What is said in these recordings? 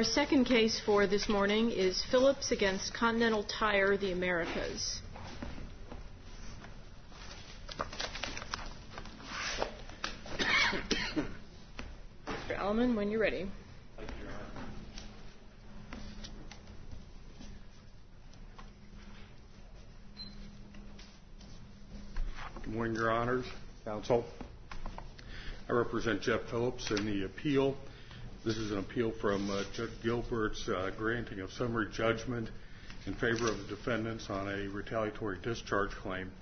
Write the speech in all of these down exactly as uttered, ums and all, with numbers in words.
Our second case for this morning is Phillips against Continental Tire, the Americas. Mister Allman, when you're ready. Thank you, Your Honor. Good morning, Your Honors, Counsel. I represent Jeff Phillips in the appeal. This is an appeal from uh, Judge Gilbert's uh, granting of summary judgment in favor of the defendants on a retaliatory discharge claim.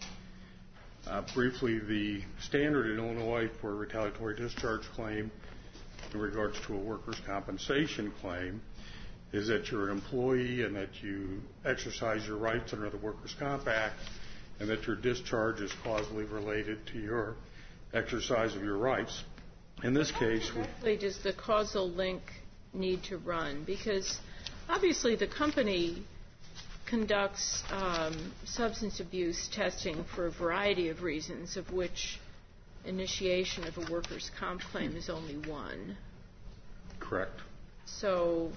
Uh, briefly, the standard in Illinois for a retaliatory discharge claim in regards to a workers' compensation claim is that you're an employee and that you exercise your rights under the Workers' Comp Act and that your discharge is causally related to your exercise of your rights. In this case, how directly does the causal link need to run? Because obviously the company conducts um, substance abuse testing for a variety of reasons, of which initiation of a workers' comp claim is only one. Correct. So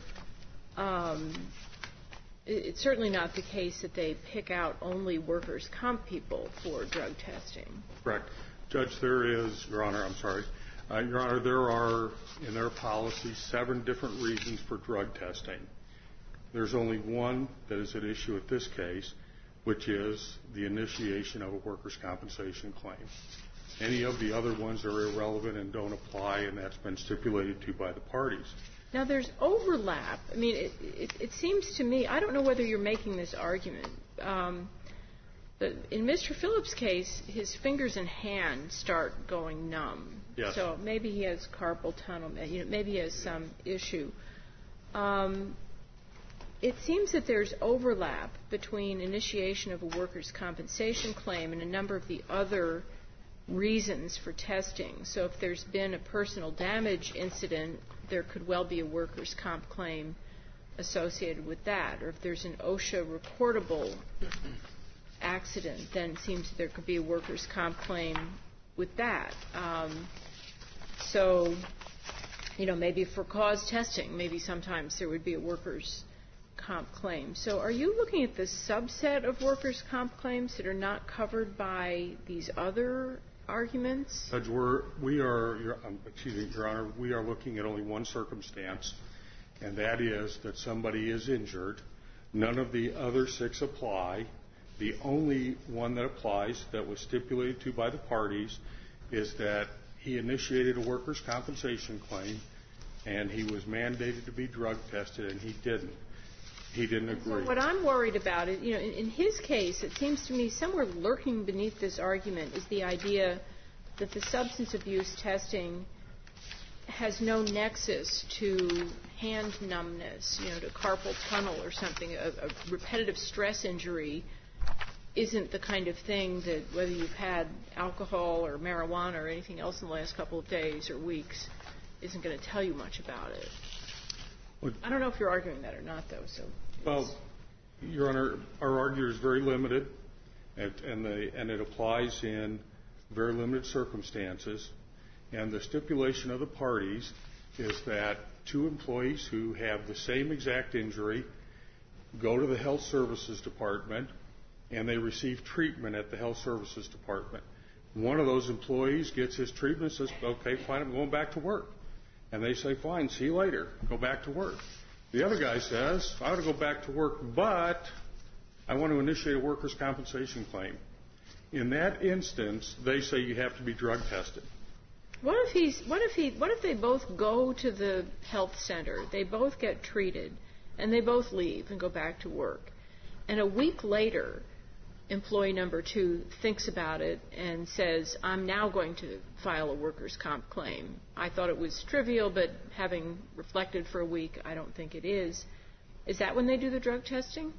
um, it, it's certainly not the case that they pick out only workers' comp people for drug testing. Correct. Judge, there is, Your Honor, I'm sorry. Uh, Your Honor, there are, in their policy, seven different reasons for drug testing. There's only one that is at issue at this case, which is the initiation of a workers' compensation claim. Any of the other ones are irrelevant and don't apply, and that's been stipulated to by the parties. Now, there's overlap. I mean, it, it, it seems to me, I don't know whether you're making this argument, um, but in Mister Phillips' case, his fingers and hands start going numb. Yes. So maybe he has carpal tunnel, you know, maybe he has some issue. Um, it seems that there's overlap between initiation of a workers' compensation claim and a number of the other reasons for testing. So if there's been a personal damage incident, there could well be a workers' comp claim associated with that. Or if there's an OSHA reportable accident, then it seems that there could be a workers' comp claim with that. Um, so, you know, maybe for cause testing, maybe sometimes there would be a workers' comp claim. So are you looking at the subset of workers' comp claims that are not covered by these other arguments? Judge, we're, we are, your, um, excuse me, Your Honor, we are looking at only one circumstance, and that is that somebody is injured. None of the other six apply. The only one that applies that was stipulated to by the parties is that he initiated a workers' compensation claim and he was mandated to be drug tested, and he didn't. He didn't agree. So what I'm worried about is, you know, in, in his case, it seems to me somewhere lurking beneath this argument is the idea that the substance abuse testing has no nexus to hand numbness, you know, to carpal tunnel or something. A, a repetitive stress injury isn't the kind of thing that whether you've had alcohol or marijuana or anything else in the last couple of days or weeks isn't going to tell you much about it. Well, I don't know if you're arguing that or not, though. So, well, Your Honor, our argument is very limited, and, and, the, and it applies in very limited circumstances. And the stipulation of the parties is that two employees who have the same exact injury go to the health services department and they receive treatment at the health services department. One of those employees gets his treatment and says, okay, fine, I'm going back to work. And they say, fine, see you later, go back to work. The other guy says, I want to go back to work, but I want to initiate a workers' compensation claim. In that instance, they say you have to be drug tested. What if he's? What if he? What if they both go to the health center? They both get treated, and they both leave and go back to work. And a week later, employee number two thinks about it and says, I'm now going to file a workers' comp claim. I thought it was trivial, but having reflected for a week, I don't think it is. Is that when they do the drug testing?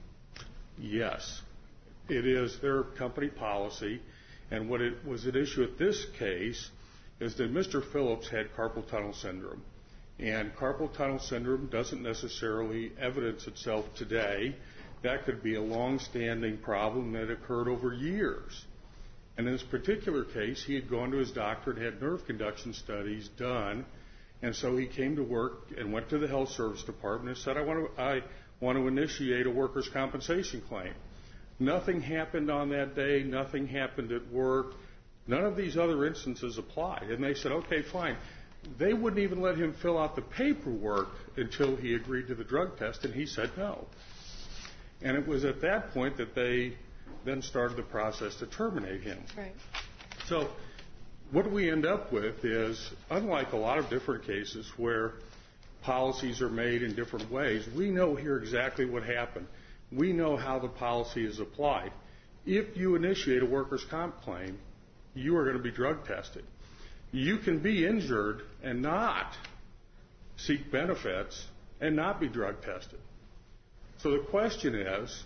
Yes. It is their company policy. And what it was at issue at this case is that Mister Phillips had carpal tunnel syndrome. And carpal tunnel syndrome doesn't necessarily evidence itself today. That could be a long-standing problem that occurred over years. And in this particular case, he had gone to his doctor and had nerve conduction studies done, And so he came to work and went to the health service department and said, I want to, I want to initiate a workers' compensation claim. Nothing happened on that day. Nothing happened at work. None of these other instances applied. And they said, okay, fine. They wouldn't even let him fill out the paperwork until he agreed to the drug test, and he said no. And it was at that point that they then started the process to terminate him. Right. So what we end up with is, unlike a lot of different cases where policies are made in different ways, we know here exactly what happened. We know how the policy is applied. If you initiate a workers' comp claim, you are going to be drug tested. You can be injured and not seek benefits and not be drug tested. So the question is,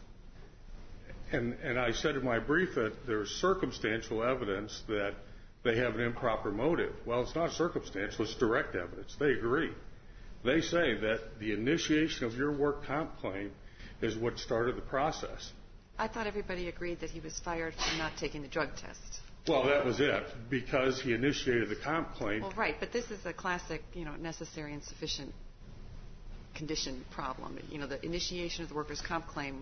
and, and I said in my brief that there's circumstantial evidence that they have an improper motive. Well, it's not circumstantial, it's direct evidence. They agree. They say that the initiation of your work comp claim is what started the process. I thought everybody agreed that he was fired for not taking the drug test. Well, that was it, because he initiated the comp claim. Well, right, but this is a classic, you know, necessary and sufficient condition problem. You know, the initiation of the workers' comp claim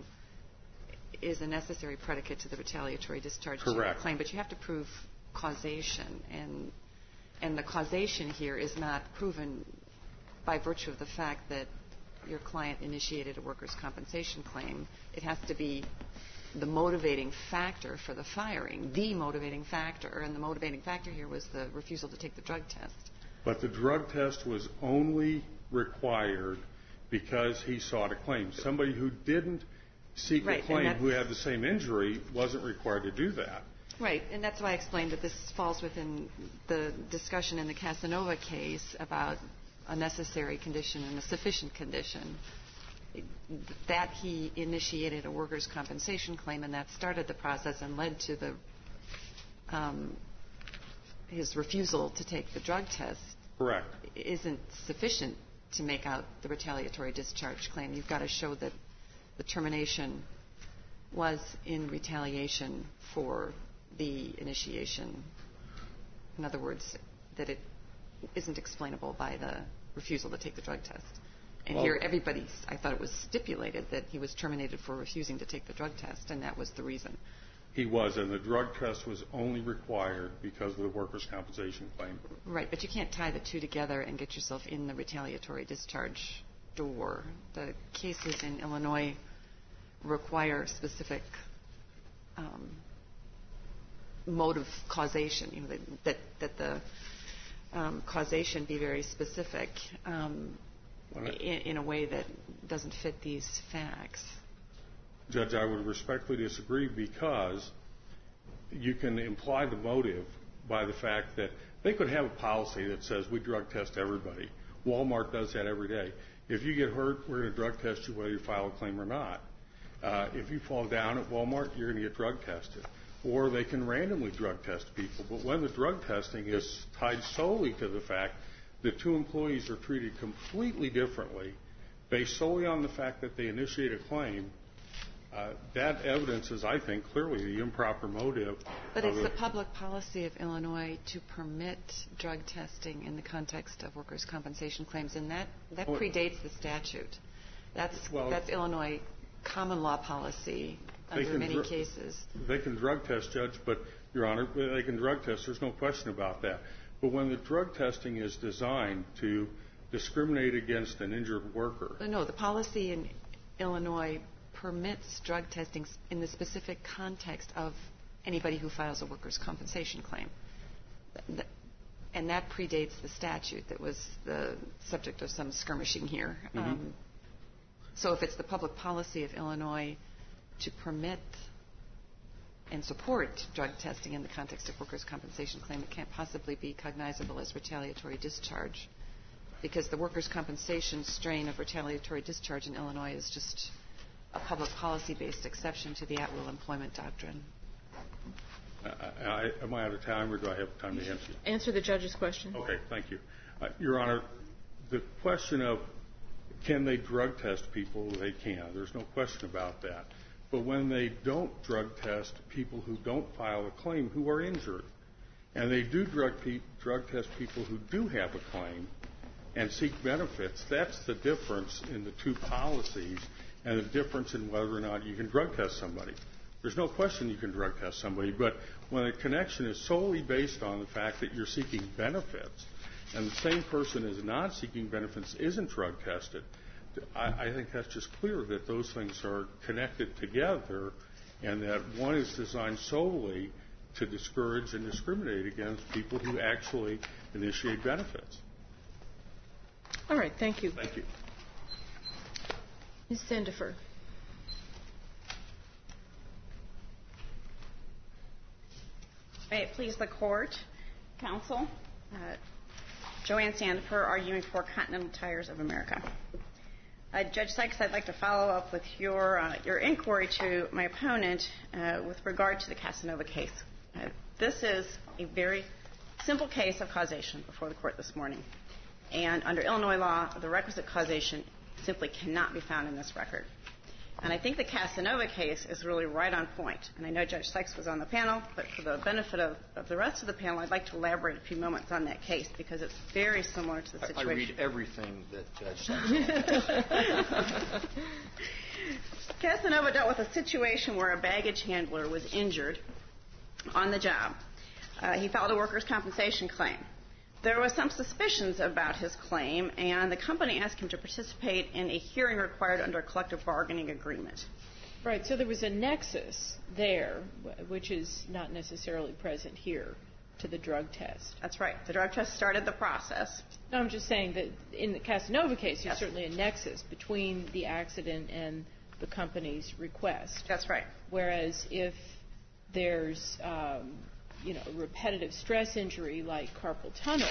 is a necessary predicate to the retaliatory discharge Correct. claim, but you have to prove causation, and and the causation here is not proven by virtue of the fact that your client initiated a workers' compensation claim. It has to be the motivating factor for the firing, the motivating factor, and the motivating factor here was the refusal to take the drug test. But the drug test was only required because he sought a claim. Somebody who didn't seek right, a claim, who had the same injury, wasn't required to do that. Right, and that's why I explained that this falls within the discussion in the Casanova case about a necessary condition and a sufficient condition. That he initiated a workers' compensation claim, and that started the process and led to the um, his refusal to take the drug test. Correct. Isn't sufficient to make out the retaliatory discharge claim. You've got to show that the termination was in retaliation for the initiation. In other words, that it isn't explainable by the refusal to take the drug test. And well, here everybody's, I thought it was stipulated that he was terminated for refusing to take the drug test, and that was the reason. He was, and the drug test was only required because of the workers' compensation claim. Right, but you can't tie the two together and get yourself in the retaliatory discharge door. The cases in Illinois require specific um, motive causation, you know, that, that, that the um, causation be very specific. Um, In, in a way that doesn't fit these facts. Judge, I would respectfully disagree, because you can imply the motive by the fact that they could have a policy that says we drug test everybody. Walmart does that every day. If you get hurt, we're going to drug test you whether you file a claim or not. Uh, if you fall down at Walmart, you're going to get drug tested. Or they can randomly drug test people. But when the drug testing is tied solely to the fact the two employees are treated completely differently based solely on the fact that they initiate a claim, uh, that evidence is, I think, clearly the improper motive. But it's the public policy of Illinois to permit drug testing in the context of workers' compensation claims, and that, that well, predates the statute. That's, well, that's Illinois common law policy under many dr- cases. They can drug test, Judge, but, Your Honor, they can drug test. There's no question about that. But when the drug testing is designed to discriminate against an injured worker. No, the policy in Illinois permits drug testing in the specific context of anybody who files a workers' compensation claim. And that predates the statute that was the subject of some skirmishing here. Mm-hmm. Um, so if it's the public policy of Illinois to permit and support drug testing in the context of workers' compensation claim, it can't possibly be cognizable as retaliatory discharge, because the workers' compensation strain of retaliatory discharge in Illinois is just a public policy-based exception to the at-will employment doctrine. Uh, I, am I out of time, or do I have time to answer? Answer the judge's question. Okay, thank you. Uh, Your Honor, the question of can they drug test people, they can. There's no question about that. But when they don't drug test people who don't file a claim who are injured, and they do drug, pe- drug test people who do have a claim, and seek benefits. That's the difference in the two policies and the difference in whether or not you can drug test somebody. There's no question you can drug test somebody, but when a connection is solely based on the fact that you're seeking benefits and the same person is not seeking benefits isn't drug tested, I, I think that's just clear that those things are connected together and that one is designed solely to discourage and discriminate against people who actually initiate benefits. All right. Thank you. Thank you. Miz Sendifer. May it please the Court, Counsel, uh, Joanne Sandifer, arguing for Continental Tires of America. Uh, Judge Sykes, I'd like to follow up with your uh, your inquiry to my opponent uh, with regard to the Casanova case. Uh, this is a very simple case of causation before the Court this morning. And under Illinois law, the requisite causation simply cannot be found in this record. And I think the Casanova case is really right on point. And I know Judge Sykes was on the panel, but for the benefit of, of the rest of the panel, I'd like to elaborate a few moments on that case because it's very similar to the situation. I read everything that Judge Sykes said. Casanova dealt with a situation where a baggage handler was injured on the job. Uh, he filed a workers' compensation claim. There was some suspicions about his claim, and the company asked him to participate in a hearing required under a collective bargaining agreement. Right. So there was a nexus there, which is not necessarily present here, to the drug test. That's right. The drug test started the process. No, I'm just saying that in the Casanova case, there's Yes. certainly a nexus between the accident and the company's request. That's right. Whereas if there's um, you know, repetitive stress injury like carpal tunnel,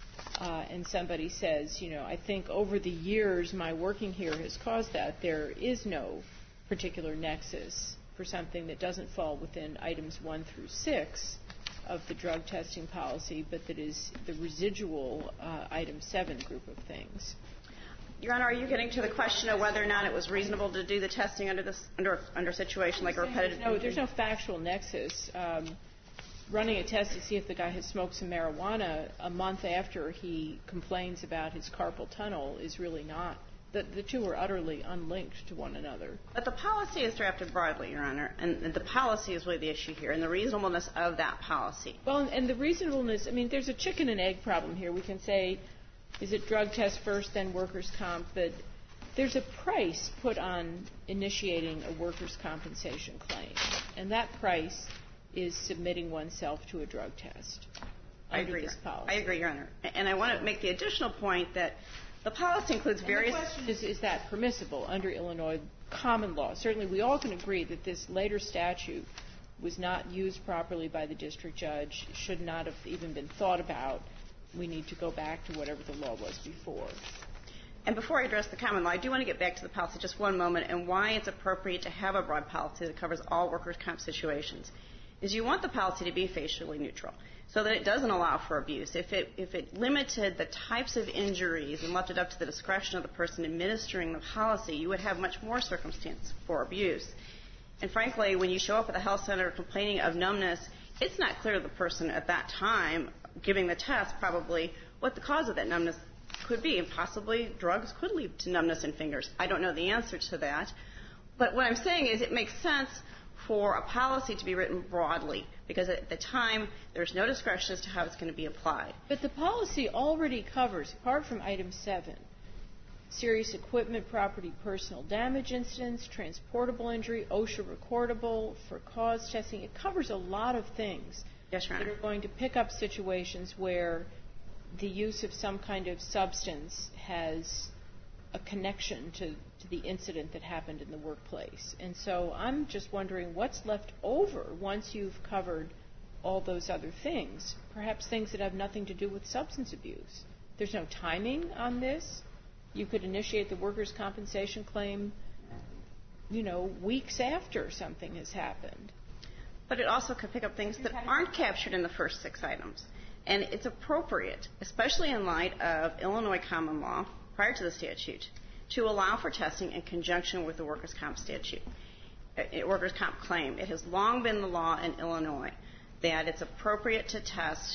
uh, and somebody says, you know, I think over the years my working here has caused that, there is no particular nexus for something that doesn't fall within items one through six of the drug testing policy, but that is the residual uh, item seven group of things. Your Honor, are you getting to the question of whether or not it was reasonable to do the testing under this under under a situation like a repetitive? No, there's no factual nexus. Um, running a test to see if the guy has smoked some marijuana a month after he complains about his carpal tunnel is really not. The, the two are utterly unlinked to one another. But the policy is drafted broadly, Your Honor, and, and the policy is really the issue here, and the reasonableness of that policy. Well, and, and the reasonableness, I mean, there's a chicken and egg problem here. We can say, is it drug test first, then workers' comp? But there's a price put on initiating a workers' compensation claim, and that price is submitting oneself to a drug test I under agree, this policy. I agree, Your Honor. And I want to make the additional point that the policy includes various... And the question is, is that permissible under Illinois common law? Certainly, we all can agree that this later statute was not used properly by the district judge, should not have even been thought about. We need to go back to whatever the law was before. And before I address the common law, I do want to get back to the policy just one moment and why it's appropriate to have a broad policy that covers all workers' comp situations. Is you want the policy to be facially neutral so that it doesn't allow for abuse. If it, if it limited the types of injuries and left it up to the discretion of the person administering the policy, you would have much more circumstance for abuse. And frankly, when you show up at the health center complaining of numbness, it's not clear to the person at that time giving the test probably what the cause of that numbness could be. And possibly drugs could lead to numbness in fingers. I don't know the answer to that. But what I'm saying is it makes sense for a policy to be written broadly, because at the time there's no discretion as to how it's going to be applied. But the policy already covers, apart from item seven, serious equipment, property, personal damage incidents, transportable injury, OSHA recordable, for cause testing. It covers a lot of things Yes, Your Honor. that are going to pick up situations where the use of some kind of substance has a connection to, to the incident that happened in the workplace. And so I'm just wondering what's left over once you've covered all those other things, perhaps things that have nothing to do with substance abuse. There's no timing on this. You could initiate the workers' compensation claim, you know, weeks after something has happened. But it also could pick up things that aren't captured in the first six items. And it's appropriate, especially in light of Illinois common law, prior to the statute, to allow for testing in conjunction with the workers' comp statute, uh, workers' comp claim. It has long been the law in Illinois that it's appropriate to test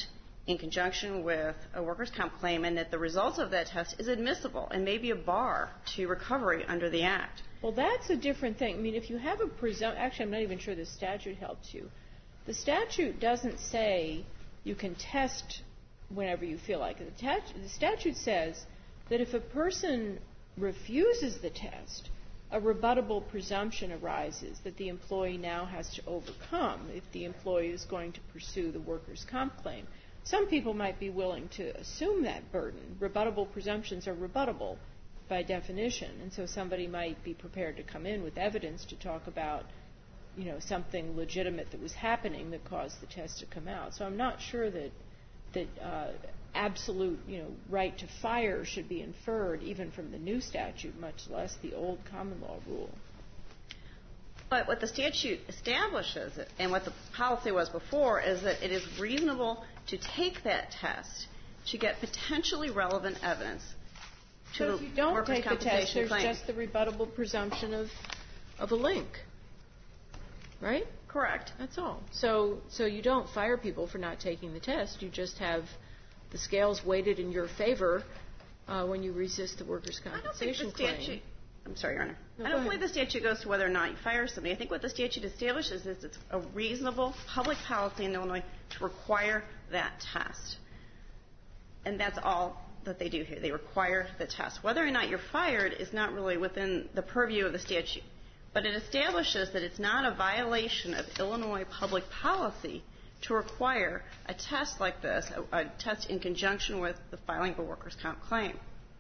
in conjunction with a workers' comp claim, and that the results of that test is admissible and may be a bar to recovery under the Act. Well, that's a different thing. I mean, if you have a presumption, actually, I'm not even sure the statute helps you. The statute doesn't say you can test whenever you feel like it. The statute says that if a person refuses the test, a rebuttable presumption arises that the employee now has to overcome if the employee is going to pursue the workers' comp claim. Some people might be willing to assume that burden. Rebuttable presumptions are rebuttable by definition, and so somebody might be prepared to come in with evidence to talk about, you know, something legitimate that was happening that caused the test to come out. So I'm not sure that that uh, absolute, you know, right to fire should be inferred even from the new statute, much less the old common law rule. But what the statute establishes, and what the policy was before, is that it is reasonable to take that test to get potentially relevant evidence to so the if you don't workers' take the test, there's claim. just the rebuttable presumption of of a link, right? Correct. That's all. So, so you don't fire people for not taking the test. You just have the scales weighted in your favor uh, when you resist the workers' compensation I don't think the statute, claim. I'm sorry, Your Honor. No, I go don't ahead. believe the statute goes to whether or not you fire somebody. I think what the statute establishes is it's a reasonable public policy in Illinois to require that test. And that's all that they do here. They require the test. Whether or not you're fired is not really within the purview of the statute. But it establishes that it's not a violation of Illinois public policy to require a test like this, a, a test in conjunction with the filing of a workers' comp claim.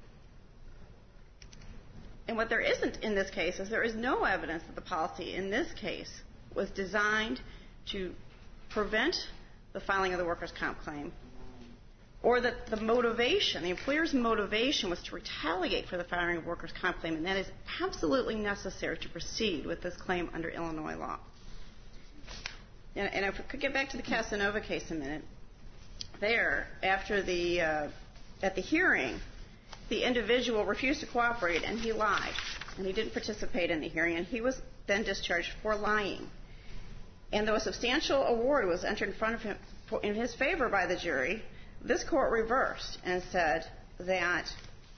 And what there isn't in this case is there is no evidence that the policy in this case was designed to prevent the filing of the workers' comp claim, or that the motivation, the employer's motivation, was to retaliate for the filing of workers' comp claim, and that is absolutely necessary to proceed with this claim under Illinois law. And, and if we could get back to the Casanova case a minute, there, after the, uh, at the hearing, the individual refused to cooperate, and he lied, and he didn't participate in the hearing, and he was then discharged for lying. And though a substantial award was entered in front of him for, in his favor by the jury, this court reversed and said that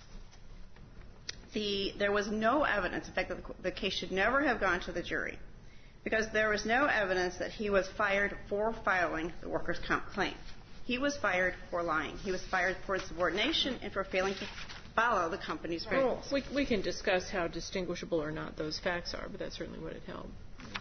the, there was no evidence, in fact, that the, the case should never have gone to the jury, because there was no evidence that he was fired for filing the workers' comp claim. He was fired for lying. He was fired for insubordination and for failing to follow the company's Right. rules. We, we can discuss how distinguishable or not those facts are, but that's certainly what it held.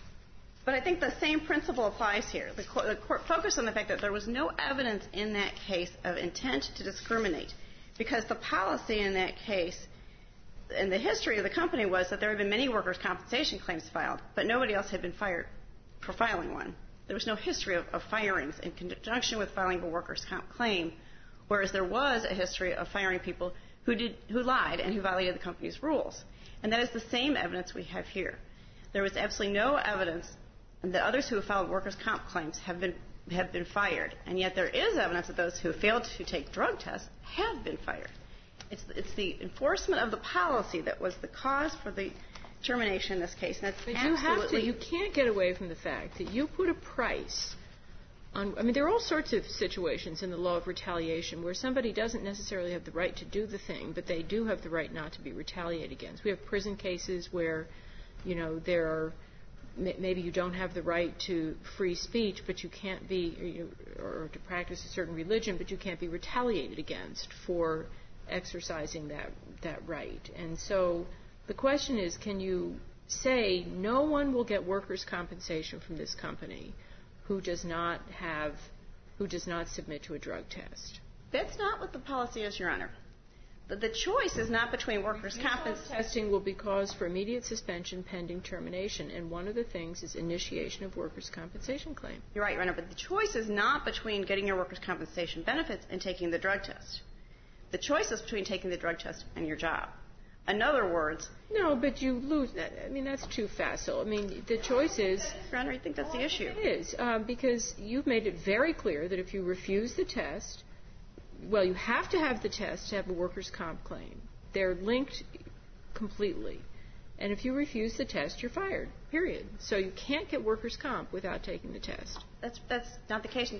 But I think the same principle applies here. The court, the court focused on the fact that there was no evidence in that case of intent to discriminate, because the policy in that case and the history of the company was that there had been many workers' compensation claims filed, but nobody else had been fired for filing one. There was no history of, of firings in conjunction with filing a workers' comp claim, whereas there was a history of firing people who did who lied and who violated the company's rules. And that is the same evidence we have here. There was absolutely no evidence that others who have filed workers' comp claims have been have been fired, and yet there is evidence that those who have failed to take drug tests have been fired. It's, it's the enforcement of the policy that was the cause for the termination in this case. And that's but absolutely... you have to, you can't get away from the fact that you put a price on, I mean, there are all sorts of situations in the law of retaliation where somebody doesn't necessarily have the right to do the thing, but they do have the right not to be retaliated against. We have prison cases where, you know, there are, maybe you don't have the right to free speech, but you can't be, or to practice a certain religion, but you can't be retaliated against for exercising that that right. And so the question is, can you say no one will get workers' compensation from this company who does not have, who does not submit to a drug test? That's not what the policy is, Your Honor. The, the choice is not between workers' compensation. Testing will be cause for immediate suspension pending termination, and one of the things is initiation of workers' compensation claim. You're right, Your Honor, but the choice is not between getting your workers' compensation benefits and taking the drug test. The choice is between taking the drug test and your job. In other words... No, but you lose that. I mean, that's too facile. I mean, the choice is... Your Honor, I think that's the issue. It is, uh, because you've made it very clear that if you refuse the test, well, you have to have the test to have a workers' comp claim. They're linked completely. And if you refuse the test, you're fired, period. So you can't get workers' comp without taking the test. That's, that's not the case. In fact,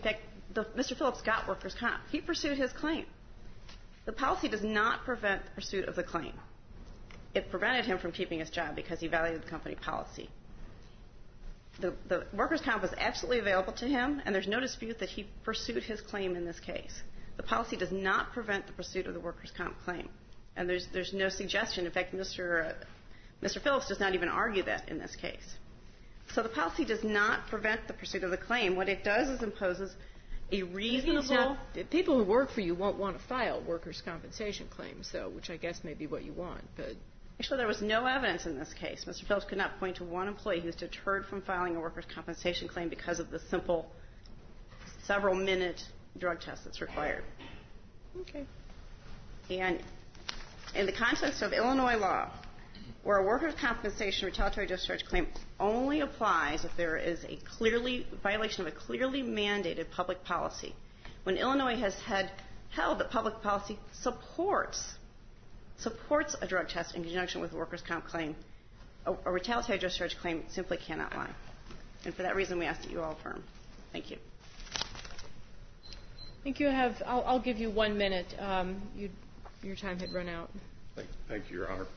the, Mister Phillips got workers' comp. He pursued his claim. The policy does not prevent the pursuit of the claim. It prevented him from keeping his job because he violated the company policy. The, the workers' comp was absolutely available to him, and there's no dispute that he pursued his claim in this case. The policy does not prevent the pursuit of the workers' comp claim. And there's, there's no suggestion. In fact, Mister Uh, Mister Phillips does not even argue that in this case. So the policy does not prevent the pursuit of the claim. What it does is imposes a reasonable... Not, people who work for you won't want to file workers' compensation claims, though, which I guess may be what you want. But actually, there was no evidence in this case. Mister Phillips could not point to one employee who's deterred from filing a workers' compensation claim because of the simple several-minute drug test that's required. Okay. And in the context of Illinois law, where a workers' compensation retaliatory discharge claim only applies if there is a clearly violation of a clearly mandated public policy, when Illinois has had held that public policy supports supports a drug test in conjunction with a workers' comp claim, a, a retaliatory discharge claim simply cannot lie. And for that reason, we ask that you all affirm. Thank you. I think you have. I'll, I'll give you one minute. Um, you, your time had run out. Thank, thank you, Your Honor.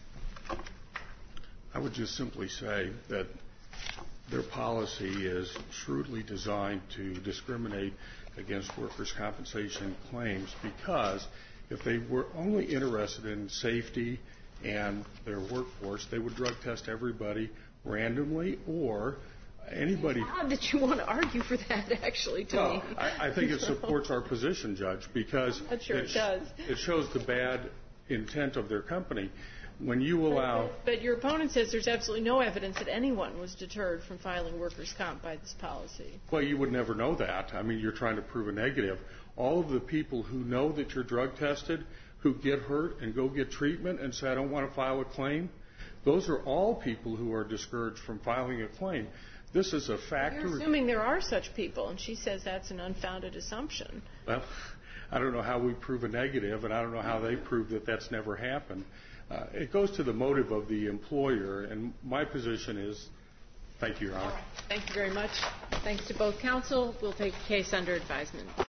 I would just simply say that their policy is shrewdly designed to discriminate against workers' compensation claims because if they were only interested in safety and their workforce, they would drug test everybody randomly or anybody. How did you want to argue for that, actually, to well, me? I, I think it supports our position, Judge, because I'm sure it, it does. It shows the bad intent of their company. When you allow... But, but your opponent says there's absolutely no evidence that anyone was deterred from filing workers' comp by this policy. Well, you would never know that. I mean, you're trying to prove a negative. All of the people who know that you're drug tested, who get hurt and go get treatment and say, I don't want to file a claim, those are all people who are discouraged from filing a claim. This is a factor... You're assuming there are such people, and she says that's an unfounded assumption. Well, I don't know how we prove a negative, and I don't know how they prove that that's never happened. Uh, it goes to the motive of the employer, and my position is, thank you, Your Honor. Thank you very much. Thanks to both counsel. We'll take the case under advisement.